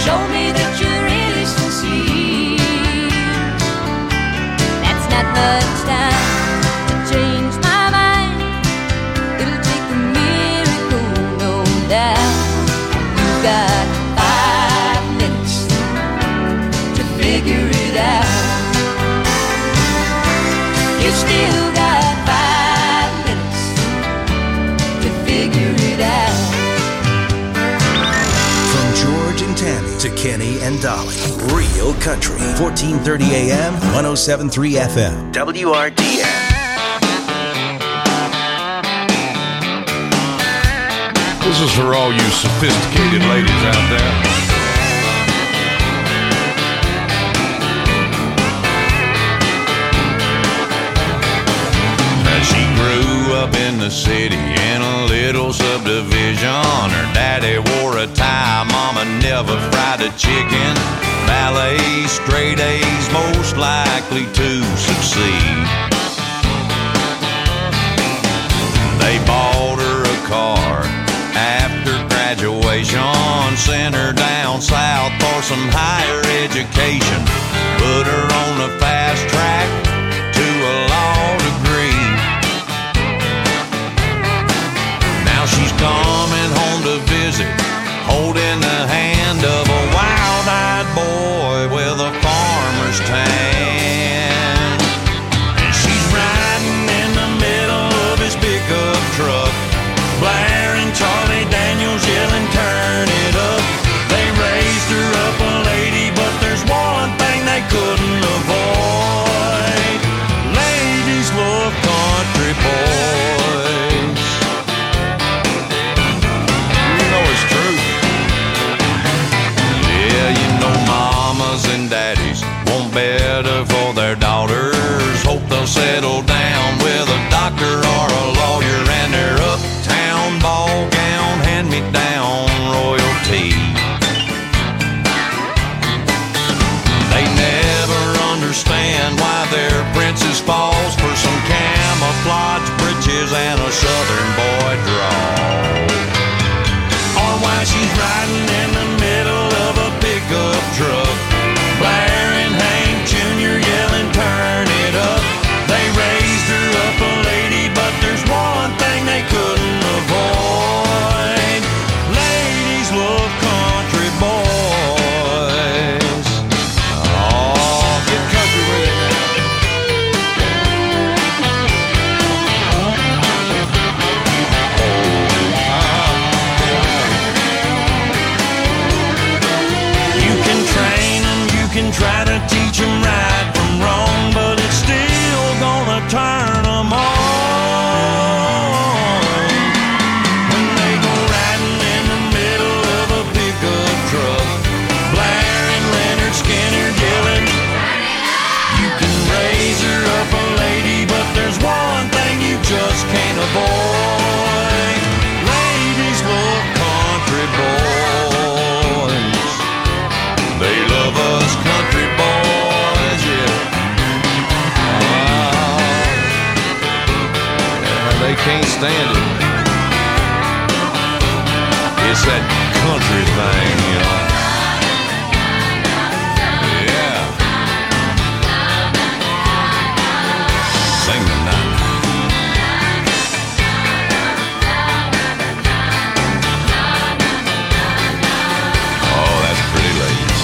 Show me that you're really sincere. That's not much time to change my mind. It'll take a miracle, no doubt. You got 5 minutes to figure it out. You still got 5 minutes to figure it out. From George and Tammy to Kenny and Dolly, Real Country, 1430 AM, 107.3 FM, WRDN. This is for all you sophisticated ladies out there. She grew up in the city in a little subdivision. Her daddy wore a tie, mama never fried a chicken. Ballet, straight A's, most likely to succeed. They bought her a car after graduation, sent her down south for some higher education, put her on the fast track to a law degree. Now she's coming home to visit, holding the hand of a wild-eyed boy with a farmer's tan. And she's riding in the middle of his pickup truck, blaring Charlie Daniels, yelling, turn it up. They raised her up a lady, but there's one thing they couldn't avoid. Ladies love country boys. You know it's true. Yeah, you know mamas and daddies want better for their daughters. Hope they'll settle down with a doctor or a lawyer and their uptown ball gown, hand-me-down royalty. They never understand why their princess falls for some camouflage breeches and a southern boy drawl. Or why she's riding in the middle of a pickup truck, blaring Hank Jr., yelling, turn it up. They raised her up a lady, but there's one thing they couldn't avoid. Ladies love country boys. Oh, get country with it now. You can train them, you can try to teach them right from wrong, but it's still gonna turn them on. When they go riding in the middle of a pickup truck, blaring Leonard Skinner, yelling, you can raise her up a lady, but there's one thing you just can't avoid. Ladies love country boys. They love us country boys, yeah. Yeah, they can't stand it. It's that country thing, you know. Yeah. Sing the night. Oh, that's pretty, ladies.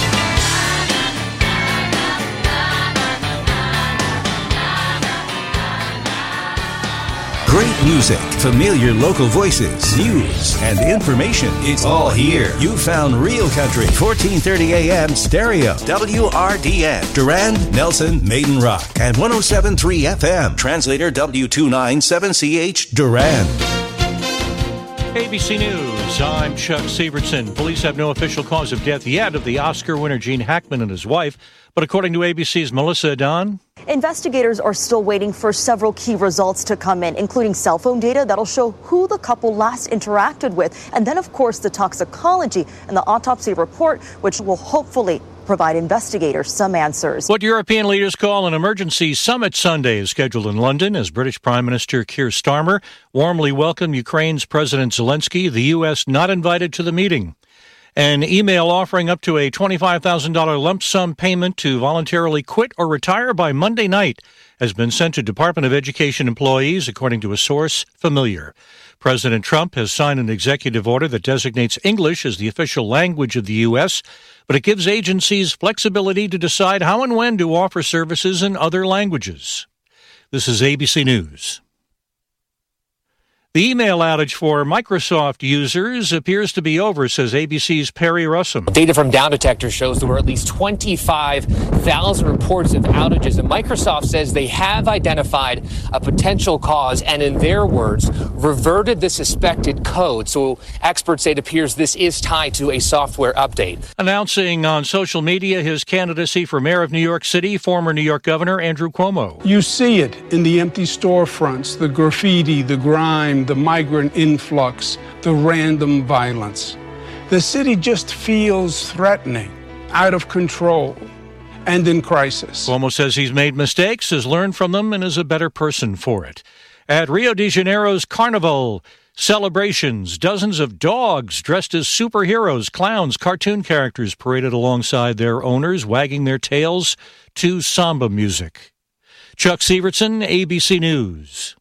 Great music, familiar local voices, news, and information. It's all here. You found Real Country, 1430 AM stereo, WRDN, Durand, Nelson, Maiden Rock, and 107.3 FM. Translator W297CH, Durand. ABC News, I'm Chuck Severson. Police have no official cause of death yet of the Oscar winner Gene Hackman and his wife, but according to ABC's Melissa Dunn, investigators are still waiting for several key results to come in, including cell phone data that'll show who the couple last interacted with, and then, of course, the toxicology and the autopsy report, which will hopefully provide investigators some answers. What European leaders call an emergency summit Sunday is scheduled in London as British Prime Minister Keir Starmer warmly welcomed Ukraine's President Zelensky, the U.S. not invited to the meeting. An email offering up to a $25,000 lump sum payment to voluntarily quit or retire by Monday night has been sent to Department of Education employees, according to a source familiar. President Trump has signed an executive order that designates English as the official language of the U.S., but it gives agencies flexibility to decide how and when to offer services in other languages. This is ABC News. The email outage for Microsoft users appears to be over, says ABC's Perry Russum. Data from Down Detector shows there were at least 25,000 reports of outages, and Microsoft says they have identified a potential cause and, in their words, reverted the suspected code. So experts say it appears this is tied to a software update. Announcing on social media his candidacy for mayor of New York City, former New York Governor Andrew Cuomo. You see it in the empty storefronts, the graffiti, the grime, the migrant influx, the random violence. The city just feels threatening, out of control, and in crisis. Cuomo says he's made mistakes, has learned from them, and is a better person for it. At Rio de Janeiro's Carnival celebrations, dozens of dogs dressed as superheroes, clowns, cartoon characters paraded alongside their owners, wagging their tails to samba music. Chuck Sievertson, ABC News.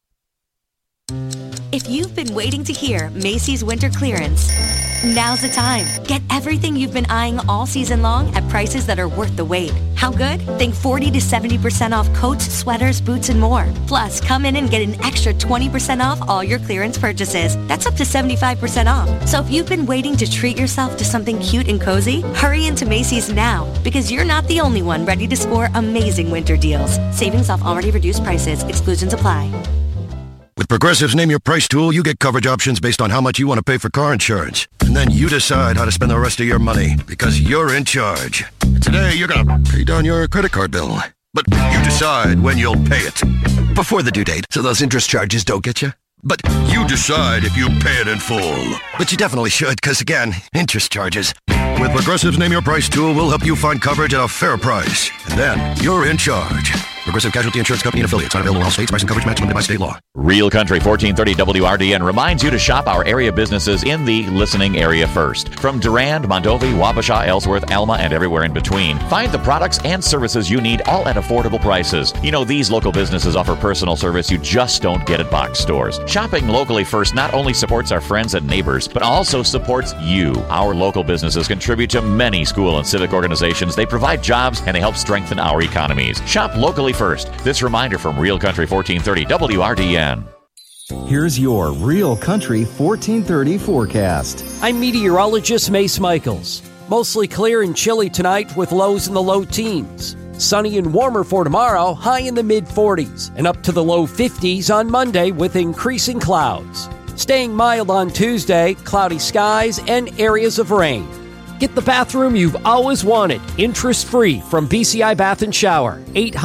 If you've been waiting to hear Macy's winter clearance, now's the time. Get everything you've been eyeing all season long at prices that are worth the wait. How good? Think 40 to 70% off coats, sweaters, boots, and more. Plus, come in and get an extra 20% off all your clearance purchases. That's up to 75% off. So if you've been waiting to treat yourself to something cute and cozy, hurry into Macy's now, because you're not the only one ready to score amazing winter deals. Savings off already reduced prices. Exclusions apply. With Progressive's Name Your Price tool, you get coverage options based on how much you want to pay for car insurance. And then you decide how to spend the rest of your money, because you're in charge. Today, you're going to pay down your credit card bill. But you decide when you'll pay it. Before the due date, so those interest charges don't get you. But you decide if you pay it in full. But you definitely should, because again, interest charges. With Progressive's Name Your Price tool, we'll help you find coverage at a fair price. And then you're in charge. Progressive Casualty Insurance Company and affiliates. Not available in all states. Price and coverage match limited by state law. Real Country 1430 WRDN reminds you to shop our area businesses in the listening area first. From Durand, Mondovi, Wabasha, Ellsworth, Alma, and everywhere in between. Find the products and services you need, all at affordable prices. You know, these local businesses offer personal service you just don't get at box stores. Shopping locally first not only supports our friends and neighbors, but also supports you. Our local businesses contribute to many school and civic organizations. They provide jobs and they help strengthen our economies. Shop locally first. This reminder from Real Country 1430 WRDN. Here's your Real Country 1430 forecast. I'm meteorologist Mace Michaels. Mostly clear and chilly tonight with lows in the low teens. Sunny and warmer for tomorrow, high in the mid-40s, and up to the low 50s on Monday with increasing clouds. Staying mild on Tuesday, cloudy skies and areas of rain. Get the bathroom you've always wanted, interest-free from BCI Bath and Shower,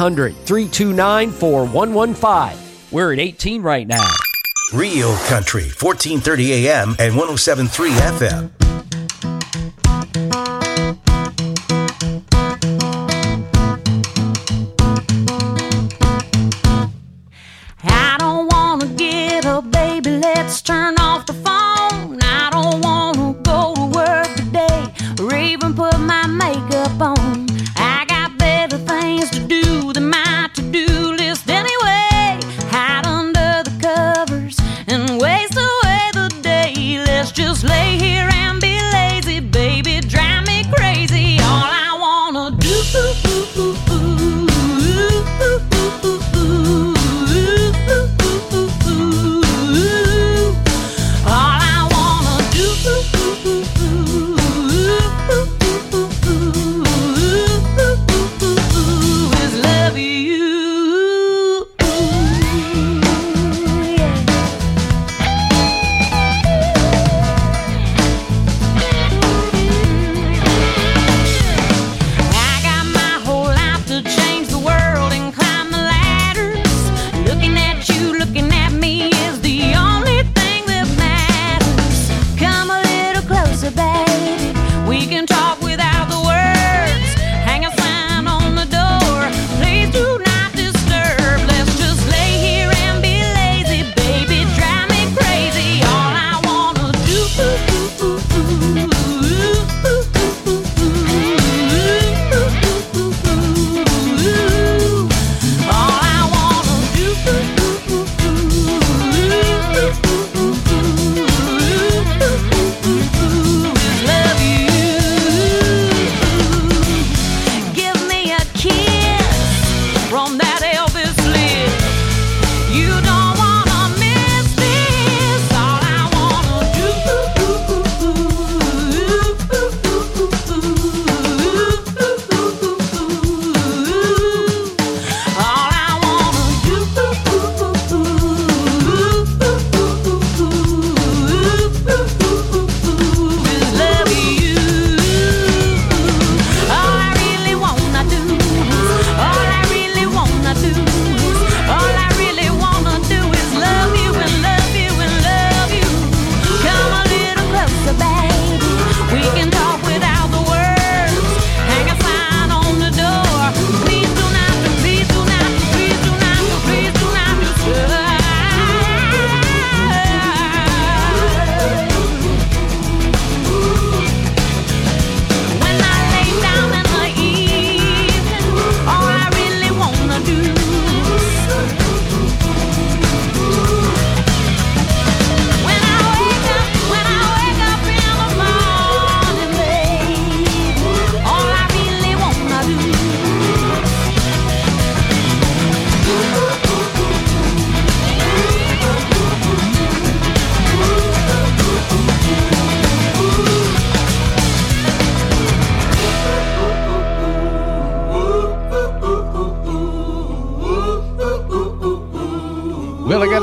800-329-4115. We're at 18 right now. Real Country, 1430 AM and 107.3 FM. I don't want to get up, baby, let's turn off the phone. I don't want to go to work today or even put my makeup on. I got better things to do than my to-do list anyway. Hide under the covers and waste away the day. Let's just lay here and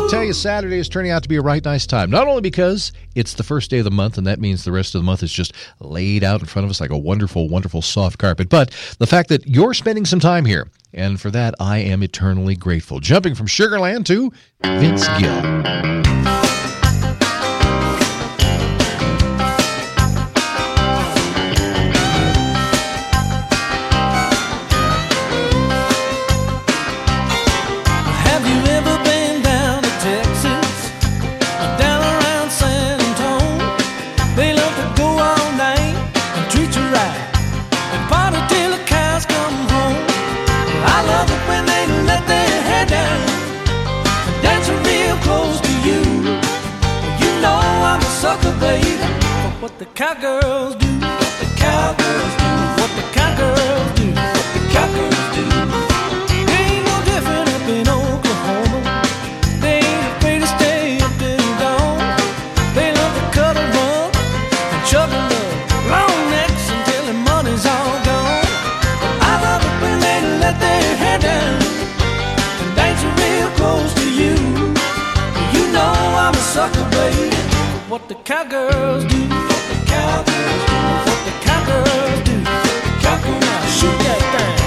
Tell you, Saturday is turning out to be a right nice time. Not only because it's the first day of the month, and that means the rest of the month is just laid out in front of us like a wonderful, wonderful soft carpet, but the fact that you're spending some time here. And for that, I am eternally grateful. Jumping from Sugar Land to Vince Gill. What the cowgirls do, what the cowgirls do, what the cowgirls do, what the cowgirls do. They ain't no different up in Oklahoma. They ain't afraid to stay up till dawn. They love to cut a run and chug a love, long necks until the money's all gone. I love it when they let their hair down and dance real close to you. You know I'm a sucker, baby. What the cowgirls do. Cowgirls do what the cowgirls do. Cowgirl, now shoot that thing.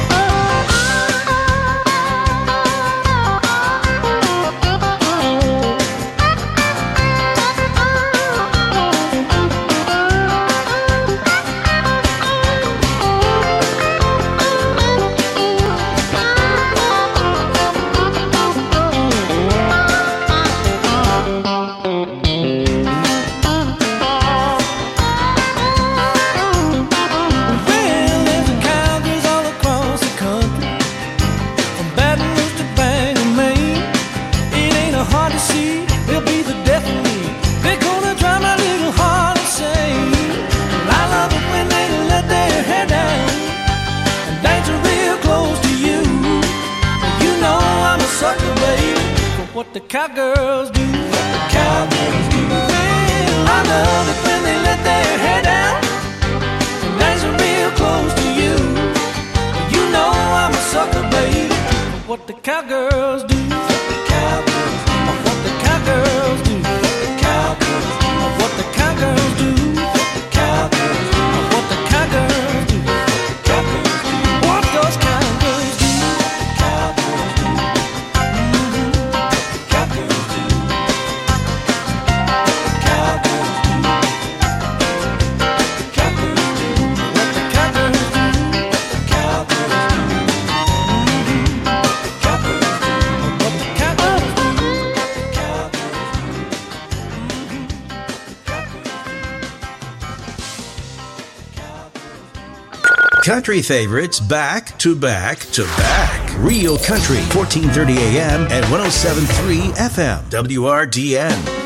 What the cowgirls do, what the cowgirls do. Well, I love it when they let their hair down and dance real close to you. You know I'm a sucker, baby. What the cowgirls do, what the cowgirls do, what the cowgirls do, what the cowgirls do, what the cowgirls do, what the cowgirls do, what the cowgirls do, what the cowgirls do, what those cowgirls do, what the cowgirls do. Country favorites back to back to back. Real Country, 1430 AM and 107.3 FM. WRDN.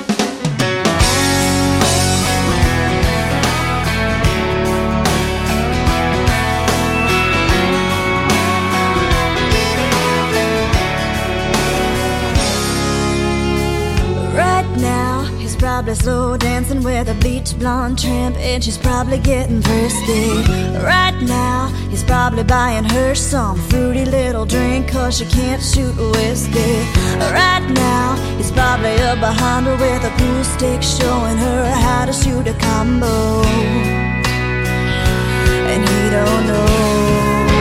Probably slow dancing with a beach blonde tramp, and she's probably getting thirsty. Right now, he's probably buying her some fruity little drink, 'cause she can't shoot whiskey. Right now, he's probably up behind her with a pool stick, showing her how to shoot a combo. And he don't know.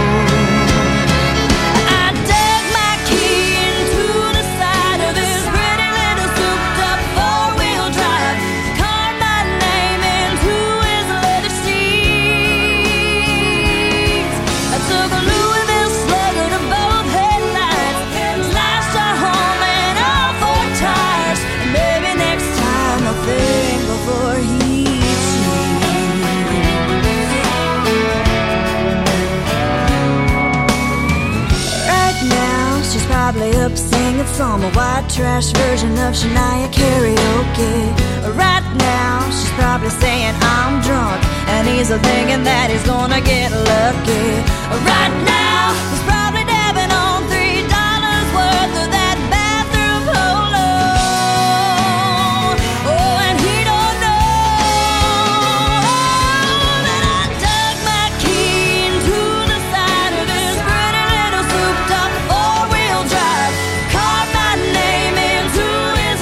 Probably up singing some white trash version of Shania karaoke. Right now, she's probably saying I'm drunk, and he's thinking that he's gonna get lucky. Right now, he's probably dabbing on $3 worth of that bathroom polo. Oh, and he don't know that I dug my key into the side of his pretty little souped up four-wheel drive, carved my name into his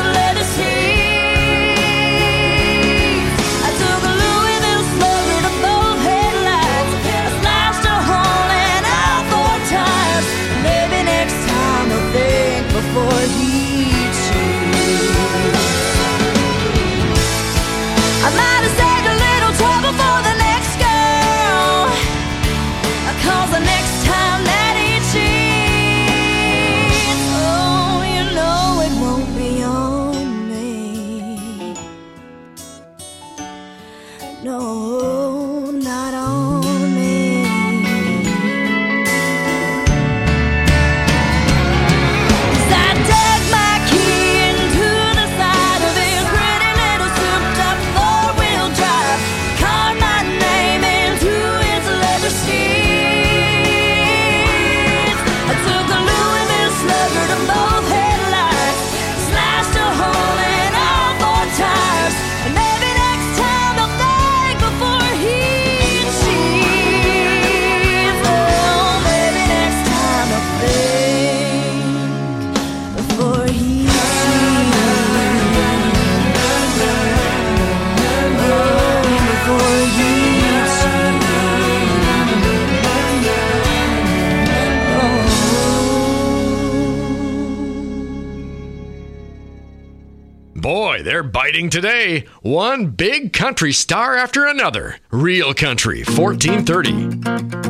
boy, they're biting today. One big country star after another. Real Country 1430.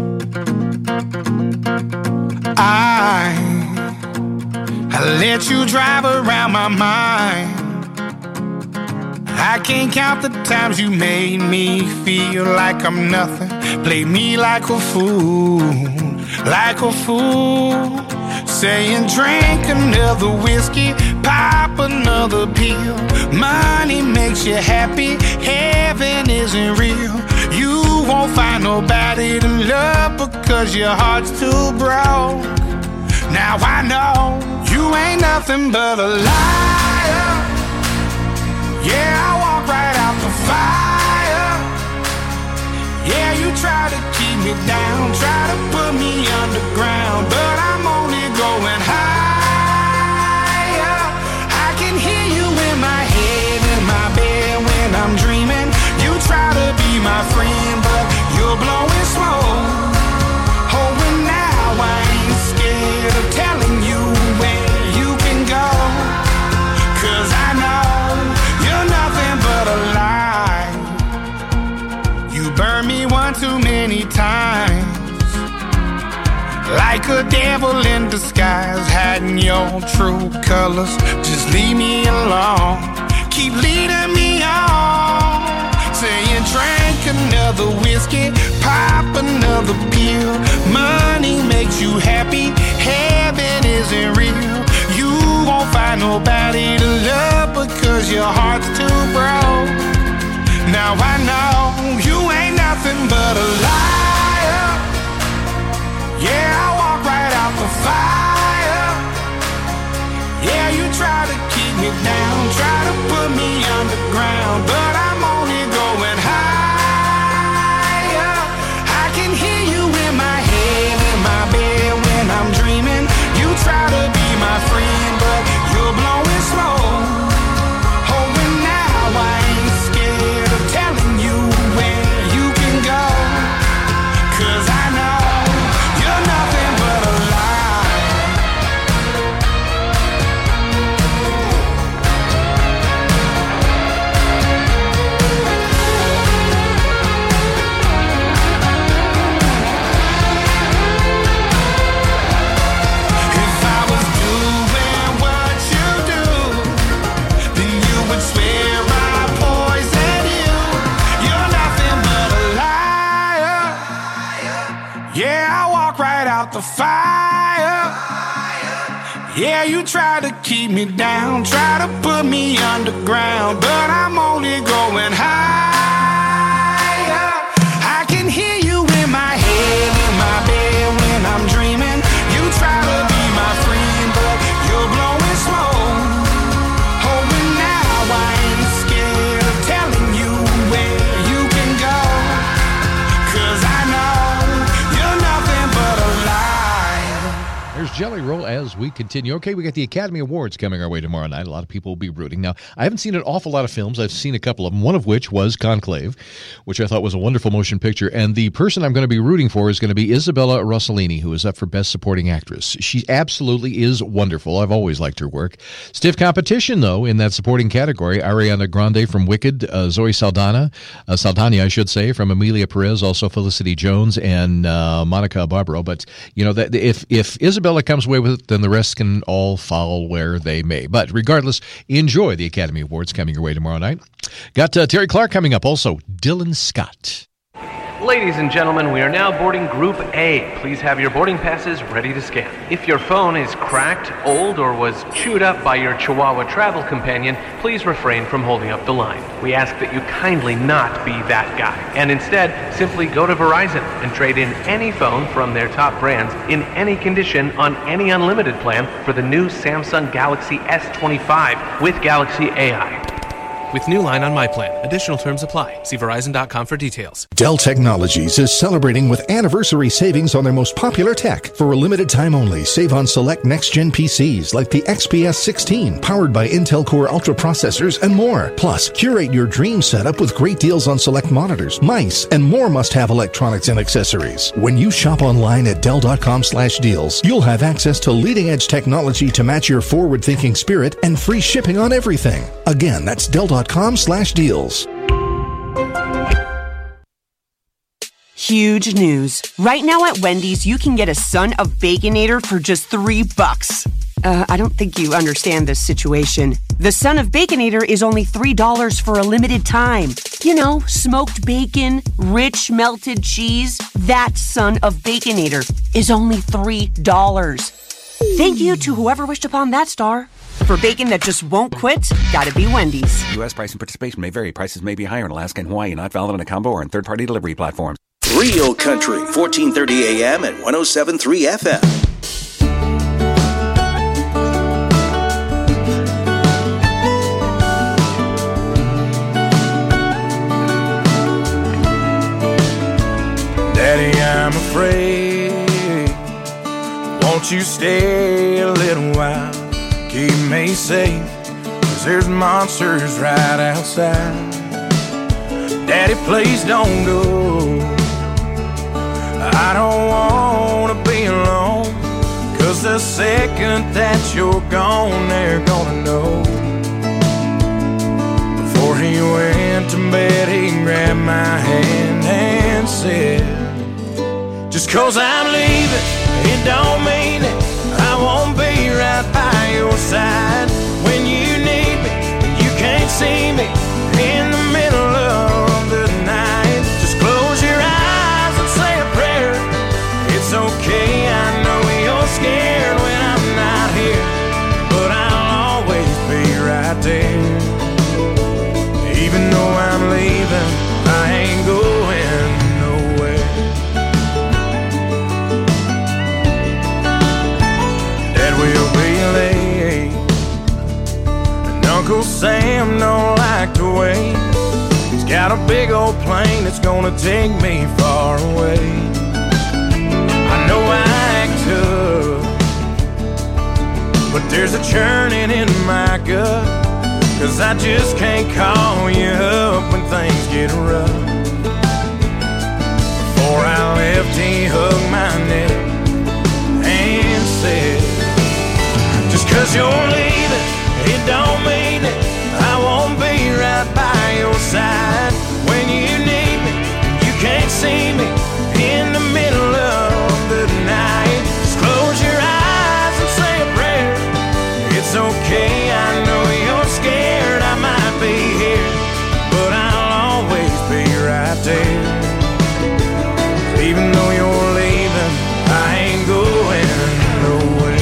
I let you drive around my mind. I can't count the times you made me feel like I'm nothing. Play me like a fool, like a fool. Saying drink another whiskey, pop another pill. Money makes you happy, heaven isn't real. You won't find nobody to love because your heart's too broke. Now I know you ain't nothing but a liar. Yeah, I walk right out the fire. Yeah, you try to keep me down, try to put me underground, but I'm only going higher. I can hear you in my head, in my bed when I'm dreaming. You try to be my friend, but you're blowing smoke. Oh, and now I ain't scared of telling you where you can go, 'cause I know you're nothing but a lie. You burned me one too many times, like a devil in disguise, hiding your true colors. Just leave me alone, keep leading me on. Saying drink another whiskey, pop another pill. Money makes you happy, heaven isn't real. You won't find nobody to love because your heart's too broke. Now I know you ain't nothing but a liar. Yeah, I walk right out the fire. Yeah, you try to keep me down, try to put me underground, but I'm only going higher. I can hear you in my head, in my bed when I'm dreaming. You try to be my friend, but you're blowing smoke. Oh, and now I ain't scared of telling you where you can go, 'cause I know you're nothing but a lie. If I was doing what you do, then you would swear I poisoned you. You're nothing but a liar. Yeah, I walk right out the fire. Yeah, you try to keep me down, try to put me underground, but I'm only going higher. I can hear you in my head, in my bed when I'm dreaming. You try to be my friend, but you're blowing smoke. Oh, and now I ain't scared of telling you where you can go, 'cause I know you're nothing but a lie. There's Jelly Roll as we continue. Okay, we got the Academy Awards coming our way tomorrow night. A lot of people will be rooting. Now, I haven't seen an awful lot of films. I've seen a couple of them, one of which was Conclave, which I thought was a wonderful motion picture. And the person I'm going to be rooting for is going to be Isabella Rossellini, who is up for Best Supporting Actress. She absolutely is wonderful. I've always liked her work. Stiff competition, though, in that supporting category. Ariana Grande from Wicked, Zoe Saldana, I should say, from Emilia Perez, also Felicity Jones, and Monica Barbaro. But, you know, that if Isabella comes away with it, then the rest can all fall where they may. But regardless, enjoy the Academy Awards coming your way tomorrow night. Got Terry Clark coming up. Also, Dylan Scott. Ladies and gentlemen, we are now boarding Group A. Please have your boarding passes ready to scan. If your phone is cracked, old, or was chewed up by your Chihuahua travel companion, please refrain from holding up the line. We ask that you kindly not be that guy, and instead simply go to Verizon and trade in any phone from their top brands in any condition on any unlimited plan for the new Samsung Galaxy S25 with Galaxy AI. with new line on My Plan. Additional terms apply. See Verizon.com for details. Dell Technologies is celebrating with anniversary savings on their most popular tech. For a limited time only, save on select next-gen PCs like the XPS 16, powered by Intel Core Ultra processors and more. Plus, curate your dream setup with great deals on select monitors, mice, and more must-have electronics and accessories. When you shop online at Dell.com/deals, you'll have access to leading-edge technology to match your forward-thinking spirit and free shipping on everything. Again, that's Dell.com/deals. Huge news. Right now at Wendy's, you can get a Son of Baconator for just $3. I don't think you understand this situation. The Son of Baconator is only $3 for a limited time. You know, smoked bacon, rich melted cheese. That Son of Baconator is only $3. Thank you to whoever wished upon that star. For bacon that just won't quit, gotta be Wendy's. U.S. price and participation may vary. Prices may be higher in Alaska and Hawaii, not valid on a combo or on third-party delivery platforms. Real Country, 1430 AM and 107.3 FM. Daddy, I'm afraid. Won't you stay a little while? Keep me safe, 'cause there's monsters right outside. Daddy, please don't go. I don't wanna be alone, 'cause the second that you're gone, they're gonna know. Before he went to bed, he grabbed my hand and said, just 'cause I'm leaving, it don't mean it. I won't be right by your side when you need me, when you can't see me in the middle of the night. Just close your eyes and say a prayer. It's okay, I know you're scared when I'm not here, but I'll always be right there. Even though I'm leaving, I ain't going nowhere. Dad will be late, and Uncle Sam don't like to wait. He's got a big old plane that's gonna take me far away. I know I act tough, but there's a churning in my gut, 'cause I just can't call you up when things get rough. Before I left, he hugged my neck and said, just 'cause you're leaving, it don't mean it. I won't be right by your side when you need me, you can't see me in the middle of the night. Just close your eyes and say a prayer. It's okay, I know you're scared, I might be here, but I'll always be right there. Even though you're leaving, I ain't going nowhere.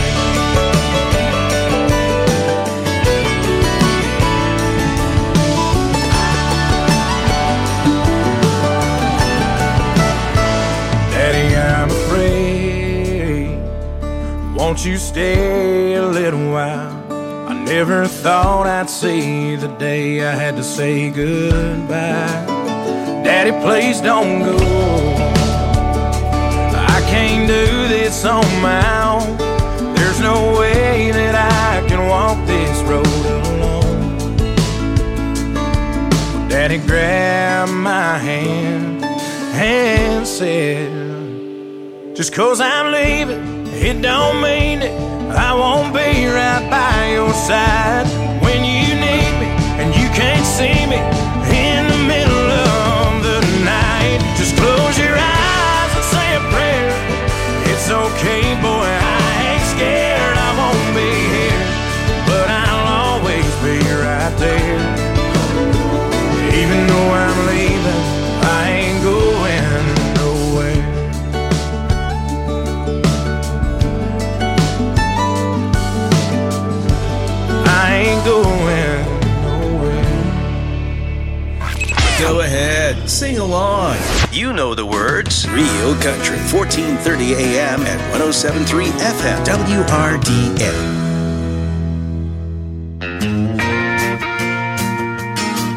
Daddy, I'm afraid. Won't you stay a little while? I never thought I'd see the day I had to say goodbye. Daddy, please don't go. I can't do this on my own. There's no way that I can walk this road alone. Daddy grabbed my hand and said, just 'cause I'm leaving, it don't mean it. I won't be right by your side when you need me and you can't see me in the middle of the night. Just close your eyes and say a prayer. It's okay, boy, I ain't scared. I won't be here, but I'll always be right there. Even though I'm leaving, I ain't going nowhere. I ain't going nowhere. Go ahead, sing along. You know the words. Real Country, 1430 AM and 107.3 FM, WRDN.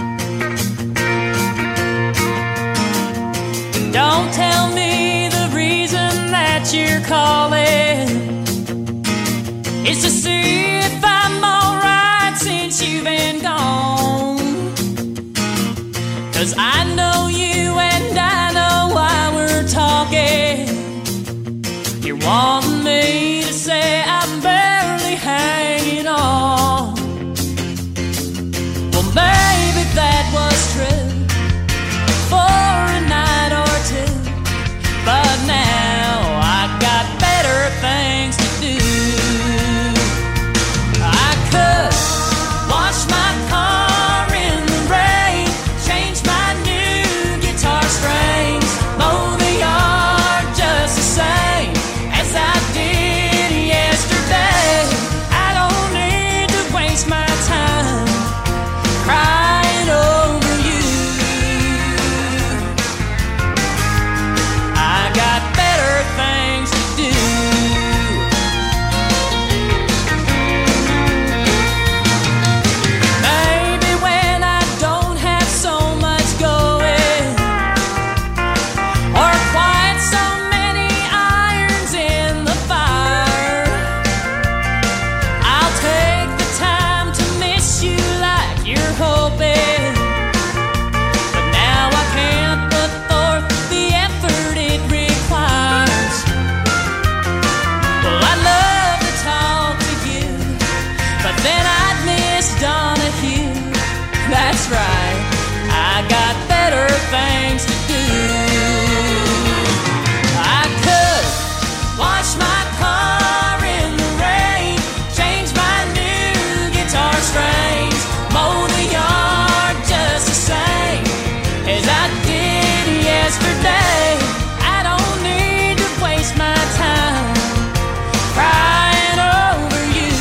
things to do. I could wash my car in the rain, change my new guitar strings, mow the yard just the same as I did yesterday. I don't need to waste my time crying over you.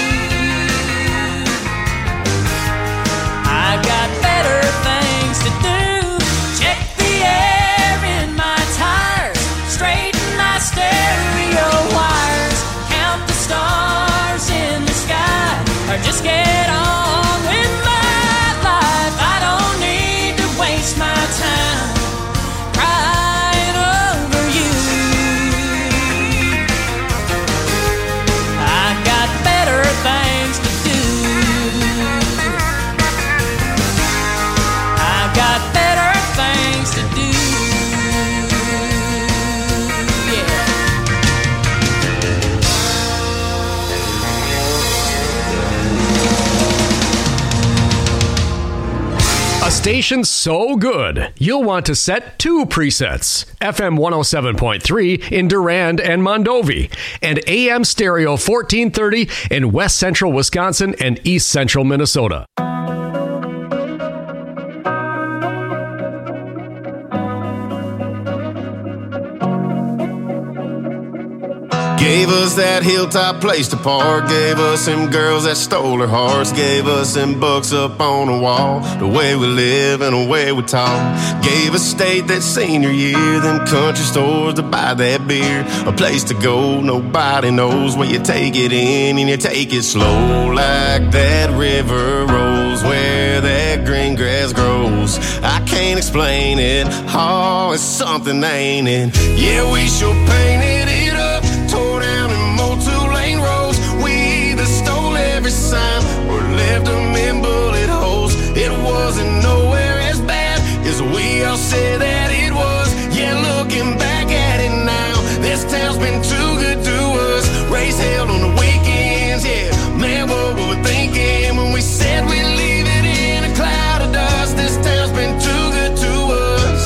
I got better things to do. Check the air in my tires, straighten my stereo wires, count the stars in the sky, or just get on with my life. I don't need to waste my time crying over you. I got better things to do. I got better things to do. A station so good, you'll want to set 2 presets. FM 107.3 in Durand and Mondovi, and AM stereo 1430 in West Central Wisconsin and East Central Minnesota. Gave us that hilltop place to park, gave us them girls that stole our hearts, gave us them books up on the wall, the way we live and the way we talk. Gave us state that senior year, them country stores to buy that beer, a place to go, nobody knows where you take it in and you take it slow, like that river rolls where that green grass grows. I can't explain it, oh, it's something, ain't it? Yeah, we sure painted it up, tore down and mowed 2-lane roads. We either stole every sign or left them in bullet holes. It wasn't nowhere as bad as we all said that it was. Yeah, looking back at it now, this town's been too good to us. Race held on the weekends, yeah. Man, what were we thinking when we said we'd leave it in a cloud of dust? This town's been too good to us.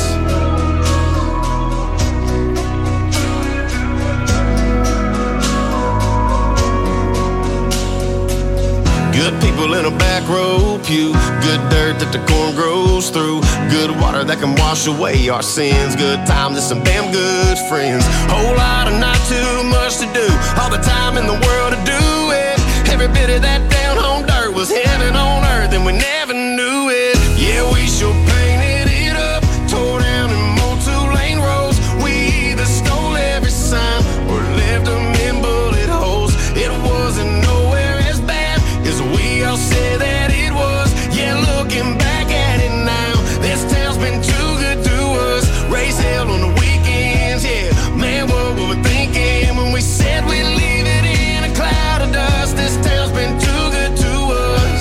Good people in a back row pew, good dirt that the corn grows through, good water that can wash away our sins, good times and some damn good friends. Whole lot of not too much to do, all the time in the world to do it. Every bit of that down home dirt was heaven on earth and we never knew it. Yeah, we sure painted it up, tore down and mowed 2-lane roads. We either stole every sign or left them in bullet holes. It wasn't nowhere as bad as we all said that it was. Yeah, looking back at it now, this town's been too good to us. Race held on the weekends, yeah. Man, what were we thinking when we said we'd leave it in a cloud of dust? This town's been too good to us.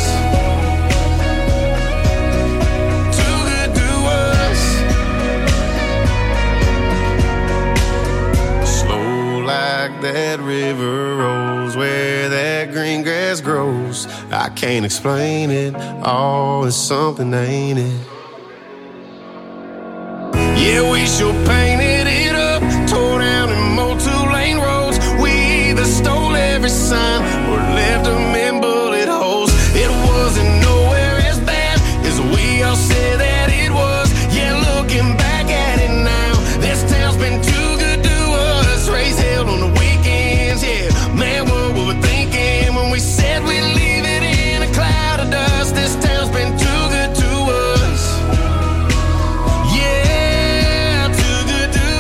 Too good to us. Slow like that river rolls where that green grass grows. I can't explain it, oh, it's something, ain't it? Yeah, we sure painted it up, tore down and mowed 2-lane roads. We either stole every sign or left them in bullet holes. It wasn't nowhere as bad as we all said that it was. Yeah, looking back at it now, this town's been too good to us. Race held on the weekends, yeah. Man, what were we thinking when we said we'd leave it in a cloud of dust? This town's been too good to us. Yeah, too good to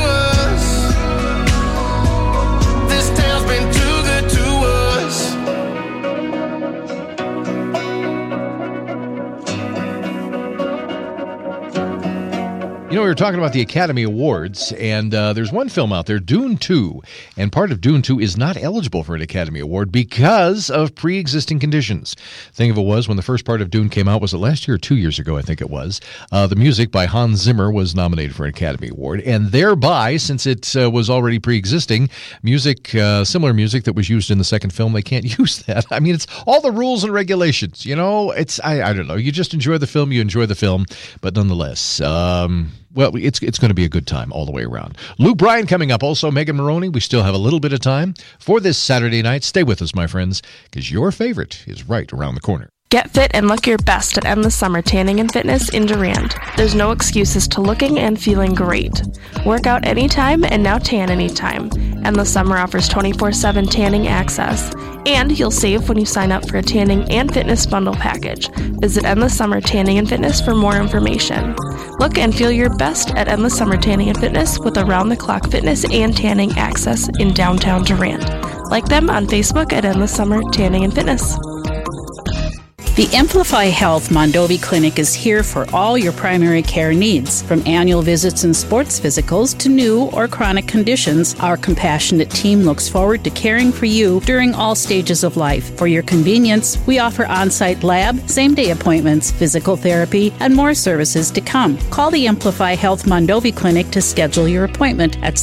You know, we were talking about the Academy Awards, and there's one film out there, Dune 2, and part of Dune 2 is not eligible for an Academy Award because of pre-existing conditions. Thing of it was, when the first part of Dune came out, was it last year or 2 years ago, I think it was, the music by Hans Zimmer was nominated for an Academy Award, and thereby, since it was already pre-existing, music, similar music that was used in the second film, they can't use that. I mean, it's all the rules and regulations, you know? It's, I don't know, you just enjoy the film, but nonetheless, well, it's going to be a good time all the way around. Lou Bryan coming up. Also, Megan Maroney. We still have a little bit of time for this Saturday night. Stay with us, my friends, because your favorite is right around the corner. Get fit and look your best at Endless Summer Tanning and Fitness in Durand. There's no excuses to looking and feeling great. Work out anytime and now tan anytime. Endless Summer offers 24/7 tanning access. And you'll save when you sign up for a tanning and fitness bundle package. Visit Endless Summer Tanning and Fitness for more information. Look and feel your best at Endless Summer Tanning and Fitness with around-the-clock fitness and tanning access in downtown Durand. Like them on Facebook at Endless Summer Tanning and Fitness. The Amplify Health Mondovi Clinic is here for all your primary care needs. From annual visits and sports physicals to new or chronic conditions, our compassionate team looks forward to caring for you during all stages of life. For your convenience, we offer on-site lab, same-day appointments, physical therapy, and more services to come. Call the Amplify Health Mondovi Clinic to schedule your appointment at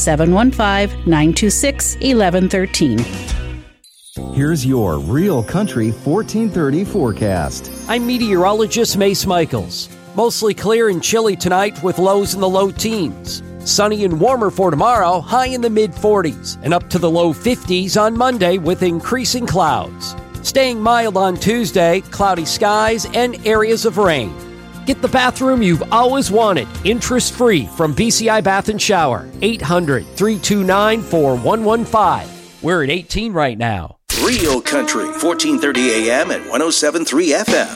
715-926-1113. Here's your Real Country 1430 forecast. I'm meteorologist Mace Michaels. Mostly clear and chilly tonight with lows in the low teens. Sunny and warmer for tomorrow, high in the mid-40s, and up to the low 50s on Monday with increasing clouds. Staying mild on Tuesday, cloudy skies and areas of rain. Get the bathroom you've always wanted, interest-free from BCI Bath & Shower, 800-329-4115. We're at 18 right now. Real Country, 1430 AM and 107.3 FM.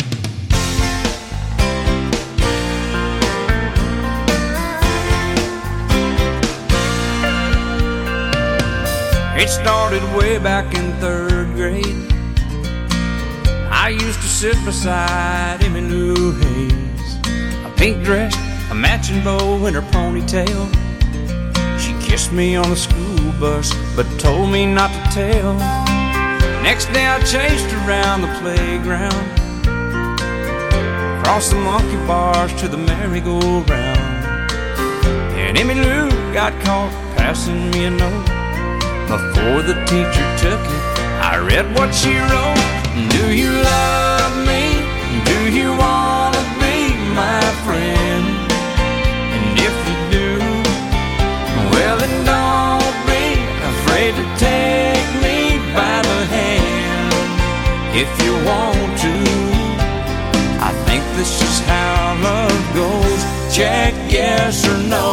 It started way back in 3rd grade. I used to sit beside Emmylou Hayes, a pink dress, a matching bow, and her ponytail. She kissed me on the school bus, but told me not to tell. Next day I chased her around the playground, across the monkey bars to the merry-go-round. And Emmylou got caught passing me a note. Before the teacher took it, I read what she wrote. Do you love me? Do you want to be my friend? And if you do, well then don't be afraid to take me by the hand. If you want to, I think this is how love goes. Check yes or no.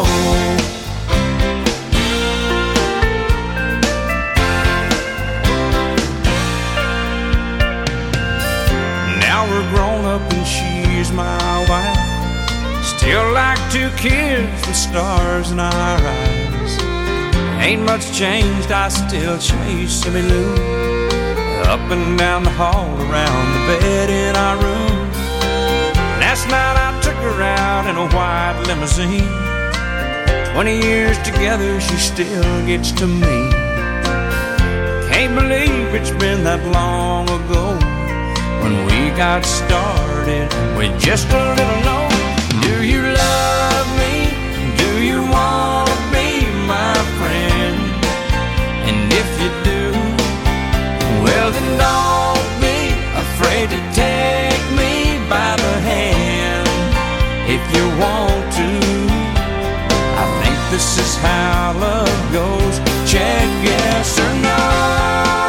We're grown up and she's my wife. Still like 2 kids with stars in our eyes. Ain't much changed, I still chase Emmylou up and down the hall, around the bed in our room. Last night I took her out in a white limousine. 20 years together, she still gets to me. Can't believe it's been that long ago when we got started with just a little note. Do you love me? Do you want to be my friend? And if you do, well then don't be afraid to take me by the hand. If you want to, I think this is how love goes. Check yes or no.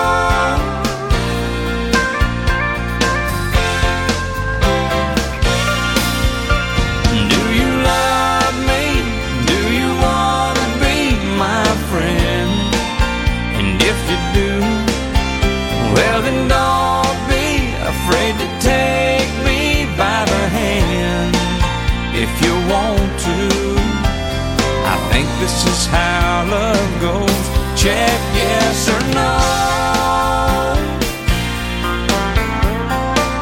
Well then don't be afraid to take me by the hand. If you want to, I think this is how love goes. Check yes or no.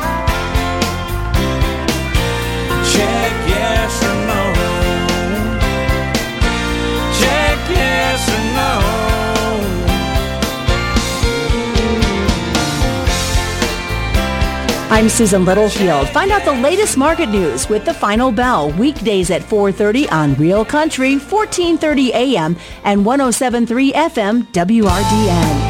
Check yes or no. I'm Susan Littlefield. Find out the latest market news with The Final Bell, weekdays at 4:30 on Real Country, 1430 AM and 107.3 FM WRDN.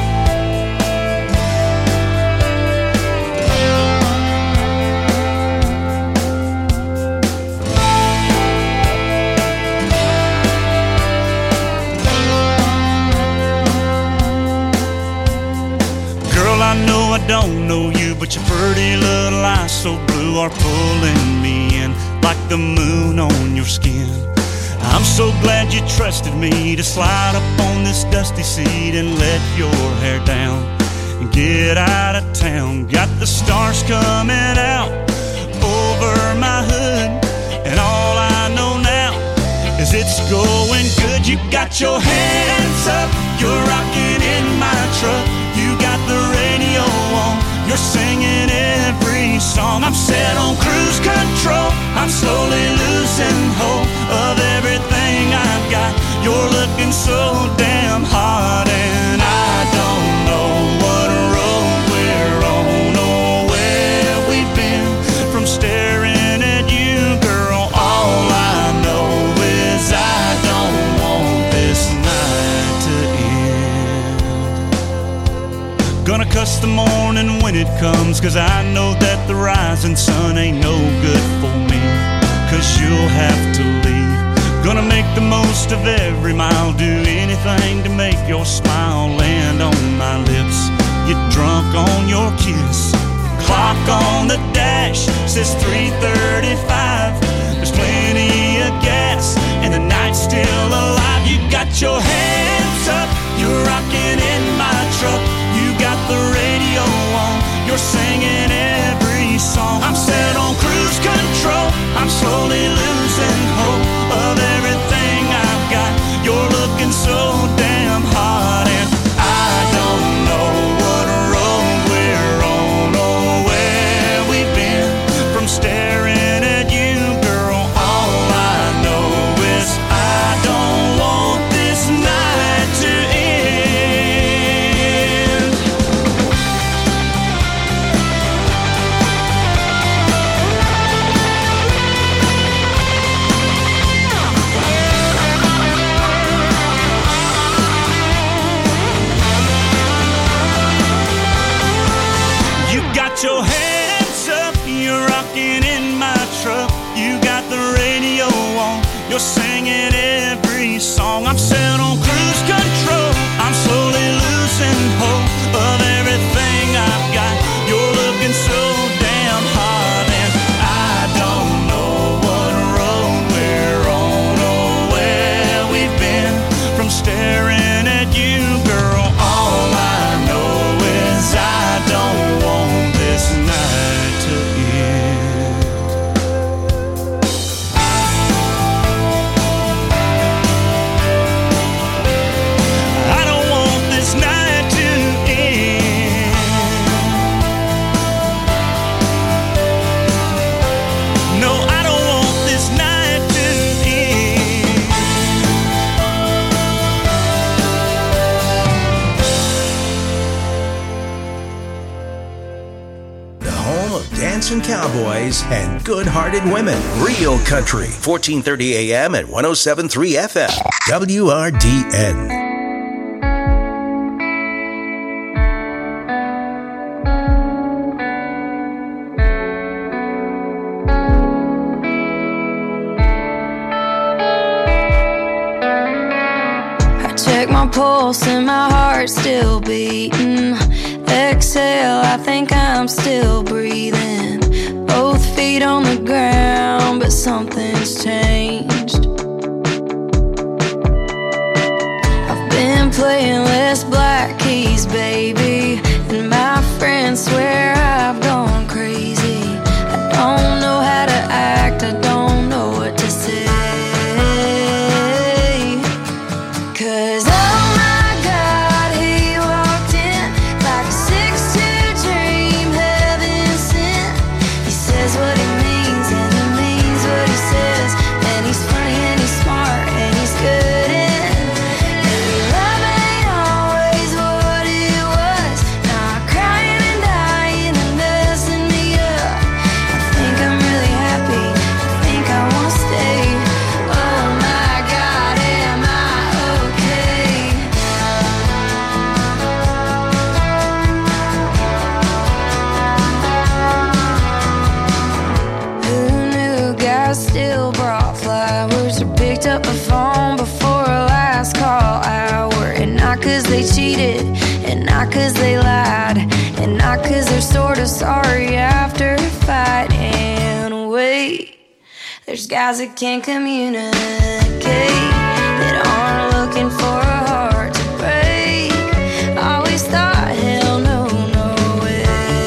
I know I don't know you, but your pretty little eyes so blue are pulling me in like the moon on your skin. I'm so glad you trusted me to slide up on this dusty seat and let your hair down and get out of town. Got the stars coming out over my hood, and all I know now is it's going good. You got your hands up, you're rocking in my truck. You got the radio on, you're singing every song. I'm set on cruise control, I'm slowly losing hope of everything I've got. You're looking so damn hot, and I don't know what road we're on or where we've been from staring at you, girl. All I know is I don't want this night to end. Gonna cuss the morning when it comes, 'cause I know that the rising sun ain't no good for me, 'cause you'll have to leave. Gonna make the most of every mile, do anything to make your smile land on my lips. Get drunk on your kiss. Clock on the dash says 3:35. There's plenty of gas and the night's still alive. You got your hands up, you're rocking in my truck. You got the radio on, you're singing every song. I'm set on cruise control, I'm slowly losing hope of everything I've got. You're looking so damn hot, and I don't know what road we're on or where we've been from staring at you, girl. All I know is I don't want this night to end. You got your hands up, you're rocking in my truck. You got the radio on, you're singing every song. I'm set on cruise control, I'm slowly losing hope of everything I've got. You're looking so damn hot, and I don't know what road we're on or where we've been from staring at you, girl. All I know is I don't want this night to end. I don't want this night to end. No, I don't want this night to end. The home of dancing cowboys and good-hearted women. Real Country, 1430 AM at 107.3 FM. WRDN. I check my pulse and my heart's still beating. Exhale, I think I'm still breathing. Both feet on the ground, but something's changed. I've been playing less black keys, baby, and my friends swear I've gone crazy. I don't know how to act, I don't know what to say. 'Cause oh my God, he walked in like a 6'2" dream, heaven sent. He says what he means and he means what he says, and he's funny and he's smart and he's good, and love ain't always what it was. Not crying and dying not 'cause they cheated, and not 'cause they lied, and not 'cause they're sort of sorry after a fight. And wait, there's guys that can't communicate, that aren't looking for a heart to break. I always thought, hell no, no way.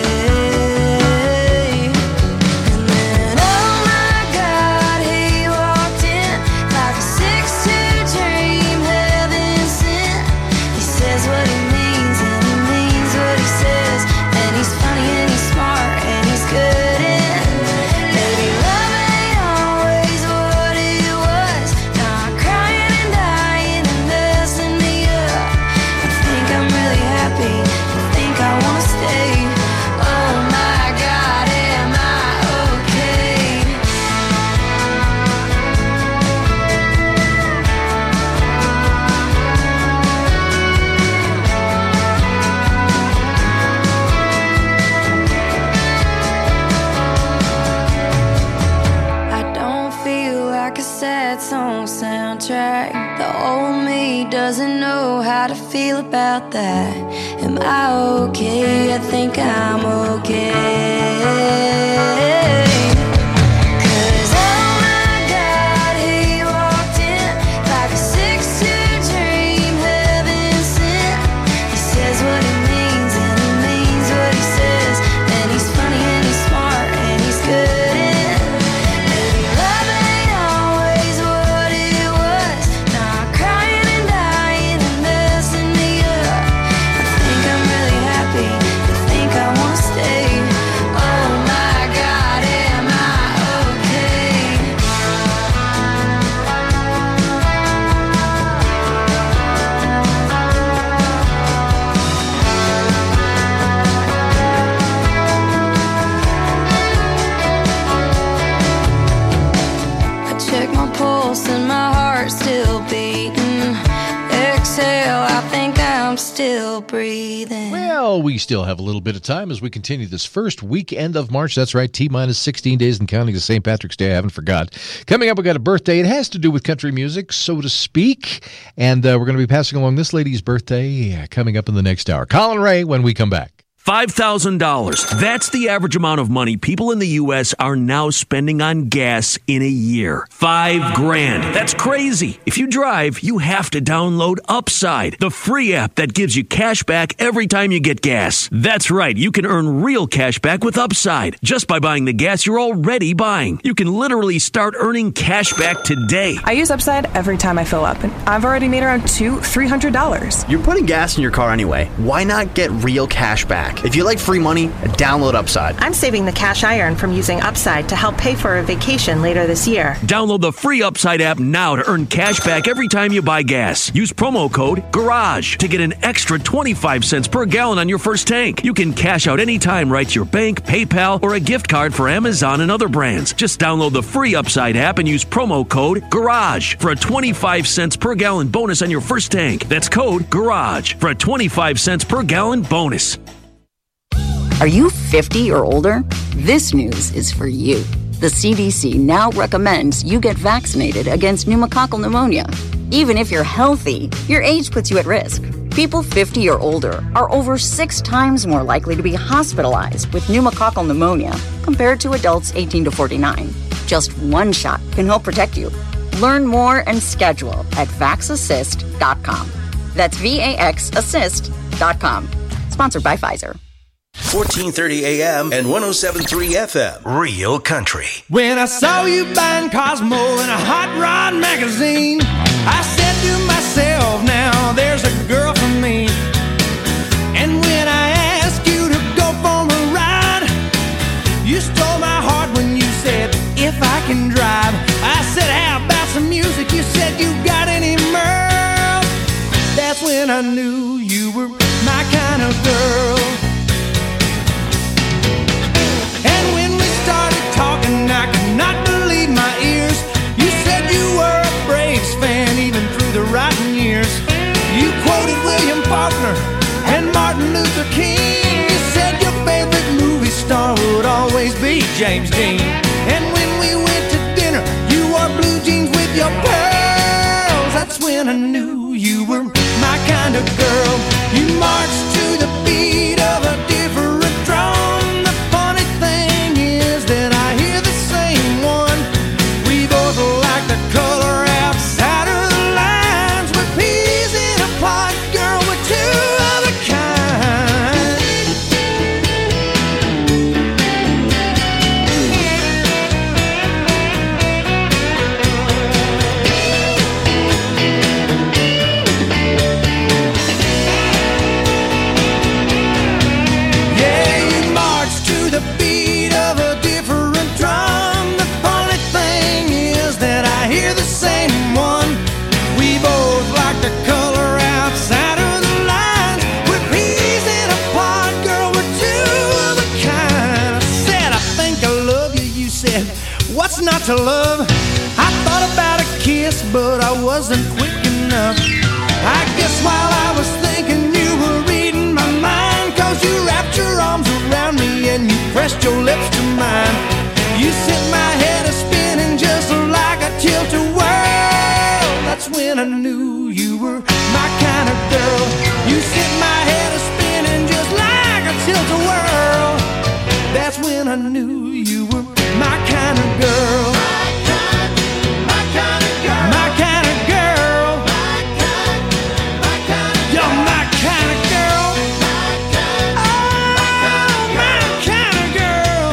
And then, oh my God, he walked in like a 6'2" dream, heaven sent. He says what he means and he means what he says, and he's funny and he's smart and he's good. And maybe love ain't always what it was, not crying and dying and messing me up. I think I'm really happy, I think I wanna stay. Oh my God, am I okay? I don't feel like a sad song soundtrack. The old me doesn't know how to feel about that. Am I okay? I think I'm okay. 'Cause oh my God, he walked in like a 6'2" dream, heaven sent. He says what he means and he means what he says, and he's funny and he's smart and he's good. And maybe love ain't always what it was, not crying and dying and messing me up. I think I'm really happy, I think I wanna stay. Oh my God, am I okay? I check my pulse and my heart's still beating. Exhale, I think I'm still breathing. Well, we still have a little bit of time as we continue this first weekend of March. That's right, T-minus 16 days and counting to St. Patrick's Day. I haven't forgot. Coming up, we got a birthday. It has to do with country music, so to speak. And we're going to be passing along this lady's birthday coming up in the next hour. Colin Ray when we come back. $5,000. That's the average amount of money people in the U.S. are now spending on gas in a year. $5,000. That's crazy. If you drive, you have to download Upside, the free app that gives you cash back every time you get gas. That's right. You can earn real cash back with Upside just by buying the gas you're already buying. You can literally start earning cash back today. I use Upside every time I fill up, and I've already made around $300. You're putting gas in your car anyway. Why not get real cash back? If you like free money, download Upside. I'm saving the cash I earn from using Upside to help pay for a vacation later this year. Download the free Upside app now to earn cash back every time you buy gas. Use promo code GARAGE to get an extra 25 cents per gallon on your first tank. You can cash out anytime right to your bank, PayPal, or a gift card for Amazon and other brands. Just download the free Upside app and use promo code GARAGE for a 25 cents per gallon bonus on your first tank. That's code GARAGE for a 25 cents per gallon bonus. Are you 50 or older? This news is for you. The CDC now recommends you get vaccinated against pneumococcal pneumonia. Even if you're healthy, your age puts you at risk. People 50 or older are over 6 times more likely to be hospitalized with pneumococcal pneumonia compared to adults 18 to 49. Just one shot can help protect you. Learn more and schedule at vaxassist.com. That's VAXassist.com. Sponsored by Pfizer. 1430 AM and 107.3 FM. Real Country. When I saw you buying Cosmo in a Hot Rod magazine, I said to myself, now there's a girl for me. And when I asked you to go for a ride, you stole my heart when you said, if I can drive. I said, how about some music? You said, you got any Merle? That's when I knew you were my kind of girl. And when we started talking, I could not believe my ears. You said you were a Braves fan even through the rotten years. You quoted William Faulkner and Martin Luther King. You said your favorite movie star would always be James Dean. And when we went to dinner, you wore blue jeans with your pearls. That's when I knew you were my kind kind of girl. You march to the beat of a different drum. The funny thing is that I hear the same one. We both like the color outside of the lines. We're peas in a pod, girl, we're two of a kind. Yeah, you march to the beat of a different drum. The funny thing is that I hear the same one. We both like the color outside of the lines. We're peas in a pod, girl, we're two of a kind. I said, I think I love you. You said, what's not to love? I thought about a kiss, but I wasn't quick enough. I guess while I was thinking you were reading my mind, 'cause you wrapped your arms around me and you pressed your lips to mine. You sent my head a-spinning just like a tilt-a-whirl. That's when I knew you were my kind of girl. You sent my head a-spinning just like a tilt-a-whirl. That's when I knew you were my kind of girl. My kind of girl. My kind of girl. You're my kind of girl. Oh, my kind of girl.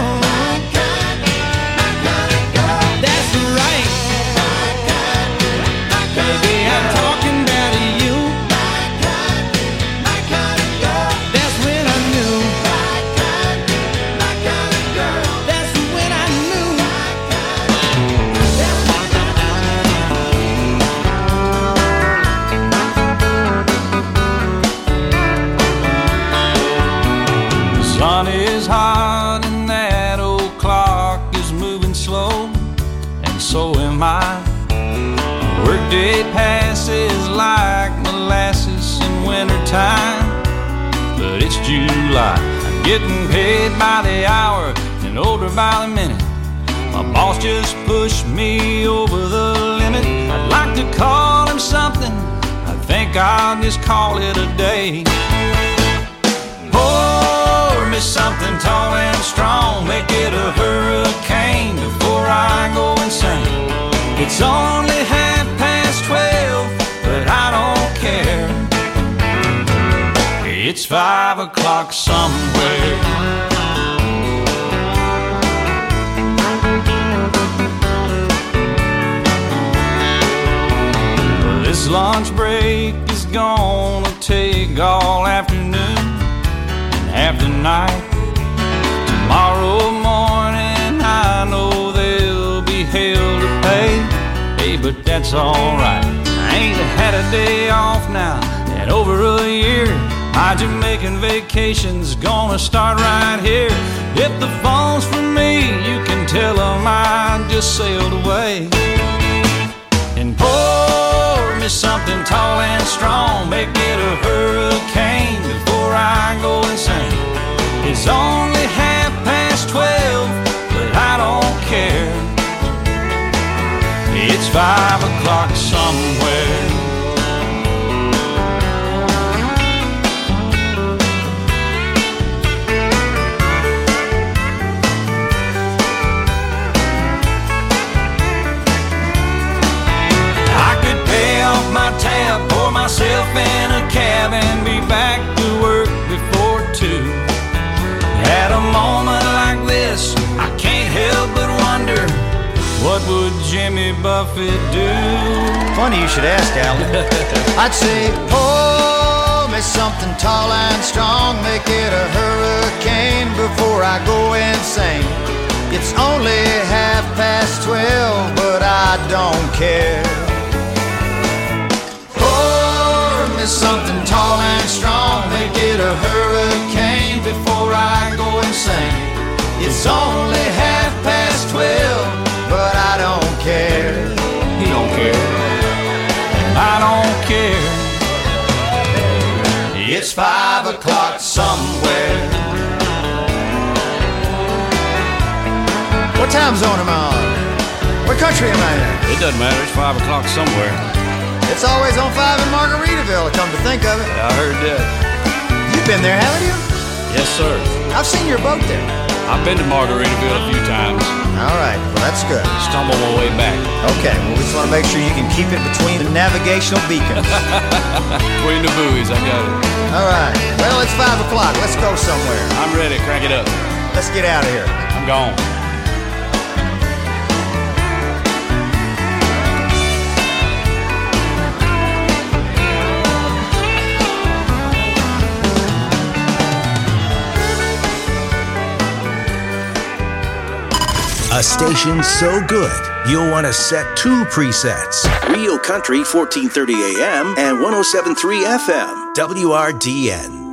That's right. Baby, I'm talking about you. That's when I knew. That's when I knew. The sun is hot and that old clock is moving slow, and so am I. Workday passes like molasses in wintertime, but it's July. I'm getting paid by the hour and older by the minute. My boss just pushed me over the limit. I'd like to call him something. I think I'll just call it a day. Pour me something tall and strong, make it a hurricane before I go insane. It's only 12:30, but I don't care. It's 5 o'clock somewhere. This lunch break is gonna take all afternoon and half the night. Tomorrow morning I know there'll be hell to pay. Hey, but that's alright. I ain't had a day off now in over a year. My Jamaican vacation's gonna start right here. If the phone's for me, you can tell them I just sailed away. And pour me something tall and strong, make it a hurricane before I go insane. It's only 12:30, but I don't care. It's 5 o'clock somewhere. I could pay off my tab, pour myself in a cab, and be back to work before 2. At a moment like this, I can't help but wonder, what would Jimmy Buffett do? Funny you should ask, Alan. I'd say, pour me something tall and strong, make it a hurricane before I go insane. It's only 12:30, but I don't care. Pour me something tall and strong, make it a hurricane before I go insane. It's only 12:30, but I don't care. He don't care. I don't care. It's 5 o'clock somewhere. What time zone am I on? What country am I in? It doesn't matter. It's 5 o'clock somewhere. It's always on 5 in Margaritaville, come to think of it. I heard that. You've been there, haven't you? Yes, sir. I've seen your boat there. I've been to Margaritaville a few times. All right, well, that's good. Stumble my way back. Okay, well, we just want to make sure you can keep it between the navigational beacons. Between the buoys, I got it. All right, well, it's 5 o'clock. Let's go somewhere. I'm ready. Crank it up. Let's get out of here. I'm gone. A station so good, you'll want to set 2 presets. Real Country 1430 AM and 107.3 FM, WRDN.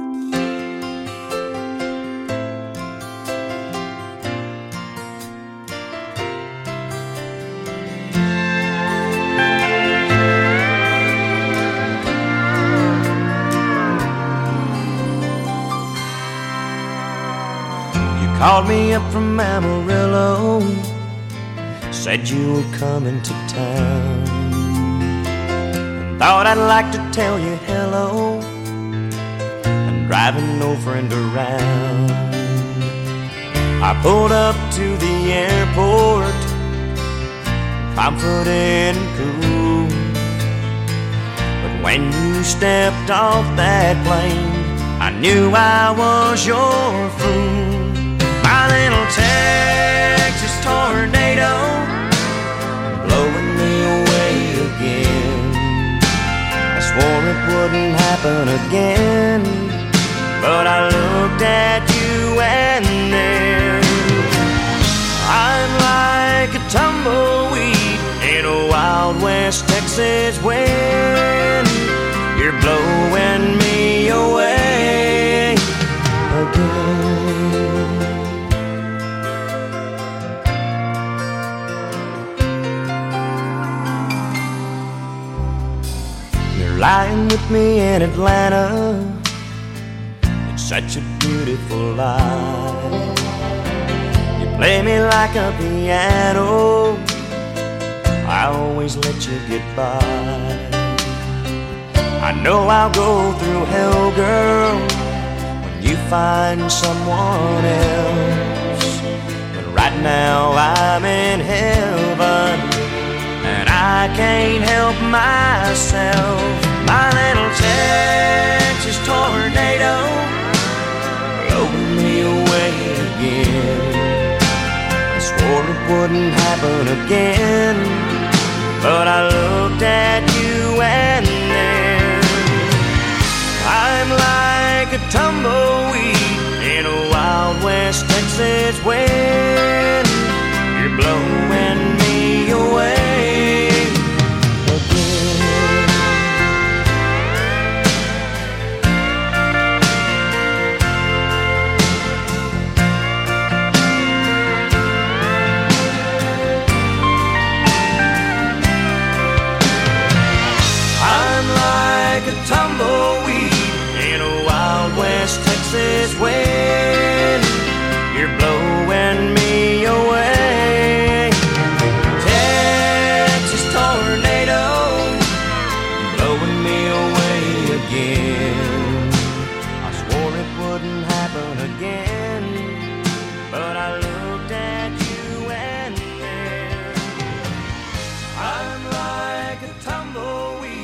Called me up from Amarillo, said you were coming to town. Thought I'd like to tell you hello. I'm driving no friend around. I pulled up to the airport, confident and cool. But when you stepped off that plane, I knew I was your fool. My little Texas tornado, blowing me away again. I swore it wouldn't happen again, but I looked at you and then I'm like a tumbleweed in a Wild West Texas wind. You're blowing me away again. Lying with me in Atlanta, it's such a beautiful life. You play me like a piano, I always let you get by. I know I'll go through hell, girl, when you find someone else. But right now I'm in heaven, and I can't help myself. My little Texas tornado, blowing me away again. I swore it wouldn't happen again, but I looked at you and then I'm like a tumbleweed in a Wild West Texas wind. You're blowing me away. Tumbleweed in a Wild West Texas wind. You're blowing me away. Texas tornado, blowing me away again. I swore it wouldn't happen again, but I looked at you and then I'm like a tumbleweed.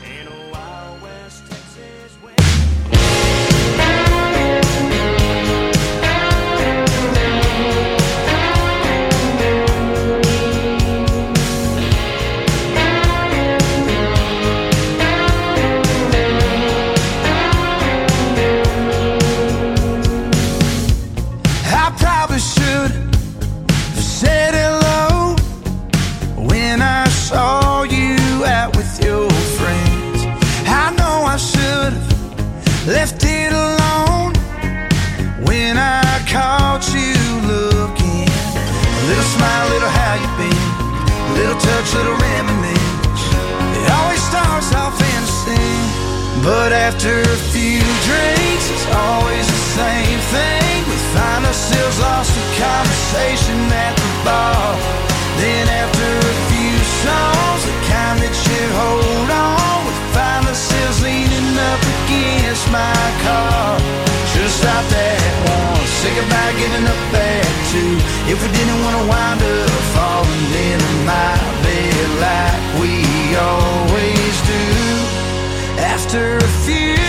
Left it alone when I caught you looking. A little smile, little how you been, a little touch, little reminiscence. It always starts off innocent, but after a few drinks, it's always the same thing. We find ourselves lost in conversation at the bar. Then after a few songs, the kind that you hold on. We find ourselves leaning up against my car. Should've stopped at one, say goodbye, giving up at two. If we didn't want to wind up falling into my bed like we always do. After a few,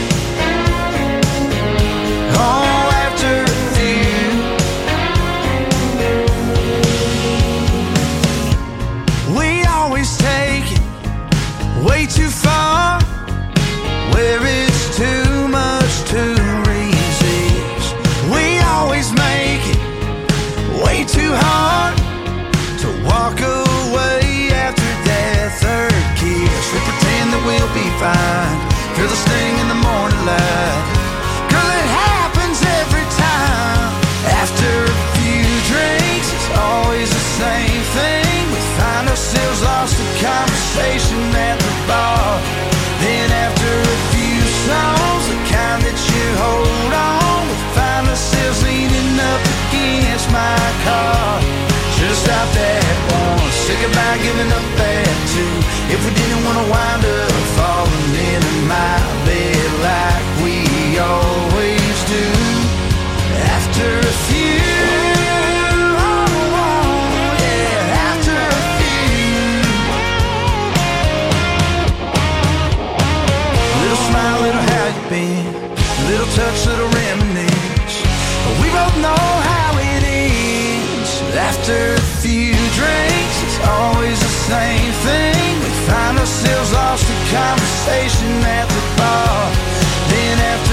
oh, after a few, we always take it way too far, where it's too much to resist. We always make it way too hard to walk away after that third kiss. We pretend that we'll be fine, feel the sting in the morning light. Girl, it happens every time. After a few drinks, it's always the same thing. We find ourselves lost in conversation at the bar. Then after a few songs, the kind that you hold on, we find ourselves leaning up against my car. Should've stopped at one, say goodbye, giving up at two. If we didn't want to wind up falling into my bed like we always do. After a few, oh, yeah, after a few. Little smile, little how you been, little touch, little reminisce. We both know how it ends. After a few drinks, it's always the same thing. We find ourselves lost in conversation at the